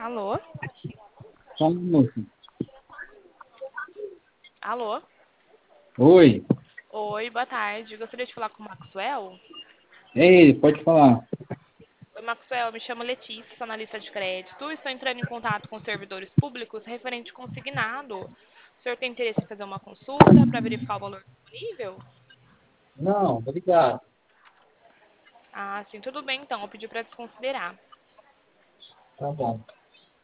Alô? Fala, moço. Alô? Oi. Oi, boa tarde. Gostaria de falar com o Maxwell? Ei, pode falar. Oi, Maxwell, me chamo Letícia, sou analista de crédito. Estou entrando em contato com servidores públicos referente consignado. O senhor tem interesse em fazer uma consulta para verificar o valor disponível? Não, obrigado. Ah, sim, tudo bem então. Eu pedi para desconsiderar. Tá bom.